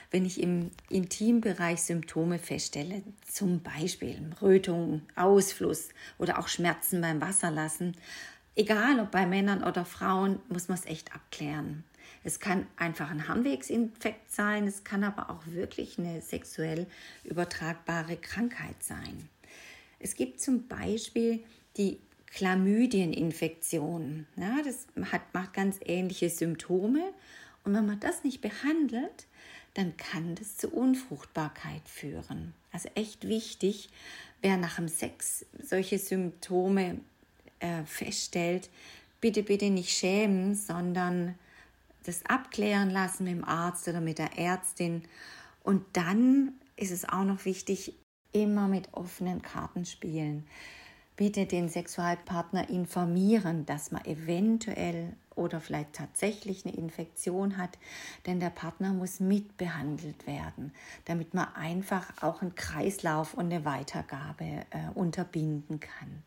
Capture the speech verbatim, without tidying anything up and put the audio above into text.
wenn ich im Intimbereich Symptome feststelle, zum Beispiel Rötung, Ausfluss oder auch Schmerzen beim Wasserlassen, egal ob bei Männern oder Frauen, muss man es echt abklären. Es kann einfach ein Harnwegsinfekt sein, es kann aber auch wirklich eine sexuell übertragbare Krankheit sein. Es gibt zum Beispiel die Chlamydieninfektion. Ja, das hat, macht ganz ähnliche Symptome. Und wenn man das nicht behandelt, dann kann das zu Unfruchtbarkeit führen. Also echt wichtig, wer nach dem Sex solche Symptome äh, feststellt, bitte, bitte nicht schämen, sondern das abklären lassen mit dem Arzt oder mit der Ärztin. Und dann ist es auch noch wichtig, immer mit offenen Karten spielen. Bitte den Sexualpartner informieren, dass man eventuell oder vielleicht tatsächlich eine Infektion hat, denn der Partner muss mitbehandelt werden, damit man einfach auch einen Kreislauf und eine Weitergabe äh, unterbinden kann.